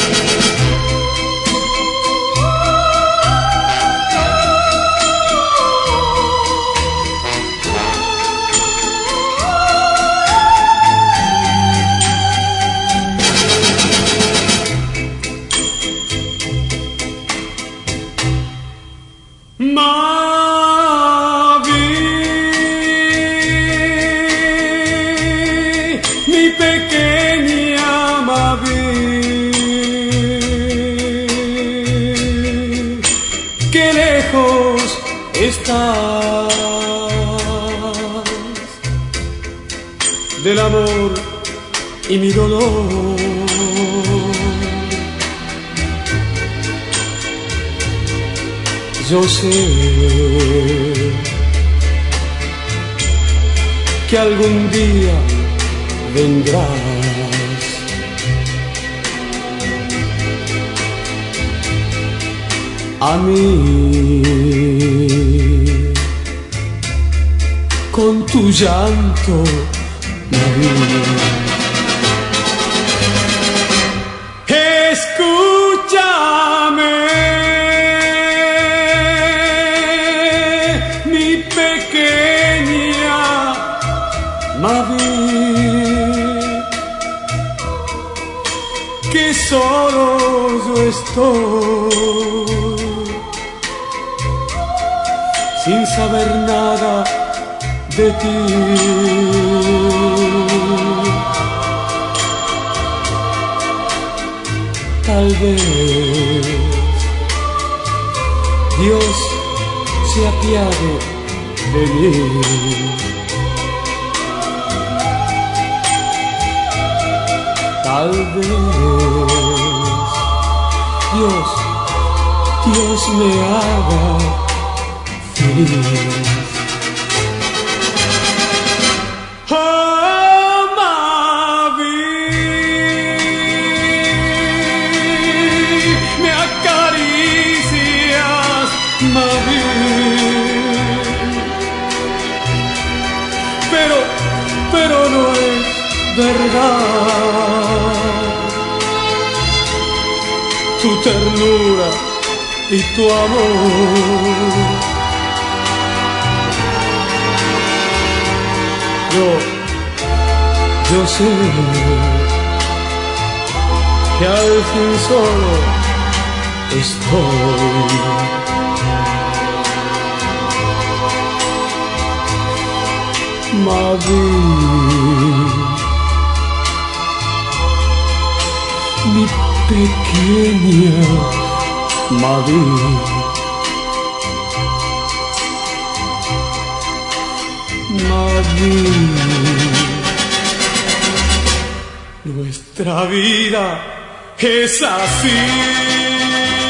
del amor y mi dolor. Yo sé que algún día vendrás a mí con tu llanto, escúchame, mi pequeña Mavi, que solo yo estoy, sin saber nada de ti. Tal vez Dios se apiade de mí. Tal vez Dios me haga feliz. Pero no es verdad tu ternura y tu amor. Yo sé que al fin solo estoy. Mavi, mi pequeña Mavi, Mavi, nuestra vida es así.